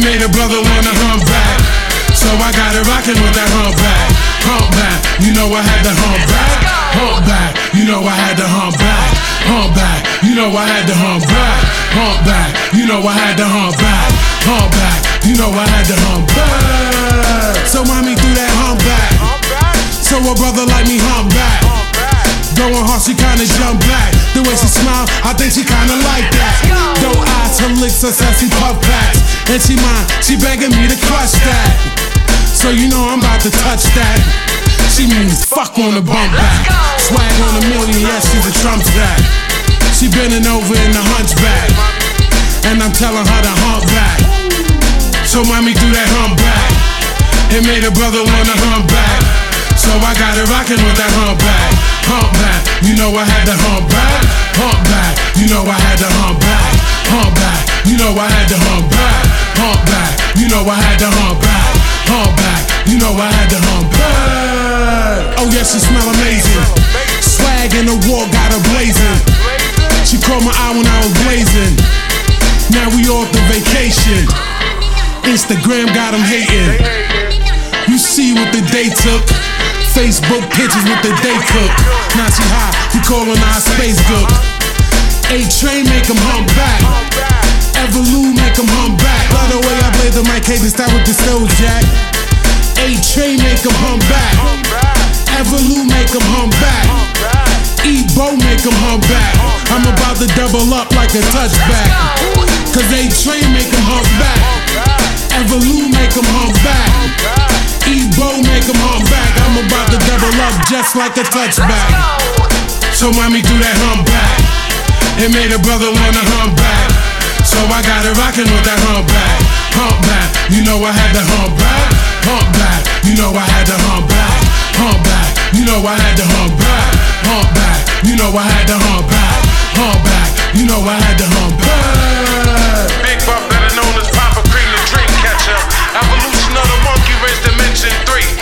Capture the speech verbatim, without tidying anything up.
made a brother wanna hump back. So I got it rockin' with that hump back. Hump back, you know I had to hump back. Hump back, you know I had to hump back. Hump back, you know I had to hump back. Hump back, you know I had to hump back. Hump back, you know I had to hump back. So mommy do that hump back. So a brother like me hump back. Going hard, she kinda jump back. The way she smile, I think she kinda like that. Doe eyes, her lips, her sassy puff backs. And she mine, she begging me to crush that. So you know I'm about to touch that. She means fuck on the bump back. Swag on a million, yes, she's a Trump stack. She bending over in the hunchback, and I'm telling her to hump back. So mommy do that hump back. It made a brother wanna hump back. So I got it rockin' with that hump back. Hump back, you know I had to hump back. Hump back, you know I had to hump back. Hump back, you know I had to hump back. Hump back, you know I had to hump back. Hump back, you know I had to hump back. Oh yes, she smell amazing. Swag in the war got her blazing. She caught my eye when I was blazing. Now we off the vacation. Instagram got them hating. You see what the day took. Facebook pictures with the day cook. Now she high, we callin' our space cook. A-Train make him hump back. Everlou make him hump back. By the way I played the mic, hey, start with the Stones Jack. A-Train make him hump back. Everlou make him hump back. E-Bo make him hump back. I'm about to double up like a touchback. Cause A-Train make him hump back. Everlou make him hump back. E-Bo make him hump back. I'm about to double up just like a touchback. So mommy do that hump back. It made a brother wanna hump back. So I got it rockin' with that hump back. Hump back, you know I had to hump back. Hump back, you know I had to hump back. Hump back, you know I had to hump back. Hump back, you know I had to hump back. Hump back, you know I had to hump back. Big Buff, better known as Papa Cream, the dream catcher. Evolution of the monkey race, dimension three.